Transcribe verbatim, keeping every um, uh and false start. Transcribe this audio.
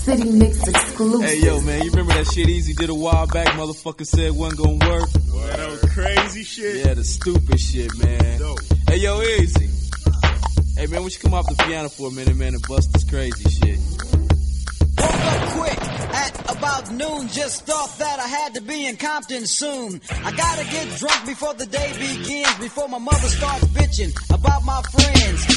City Mix exclusive. Hey, yo, man, you remember that shit Easy did a while back? Motherfucker said wasn't gonna work. Well, that was crazy shit. Yeah, the stupid shit, man. Dope. Hey, yo, Easy. Hey, man, we should come off the piano for a minute, man, and bust this crazy shit. Woke up quick at about noon. Just thought that I had to be in Compton soon. I gotta get drunk before the day begins, before my mother starts bitching about my friends.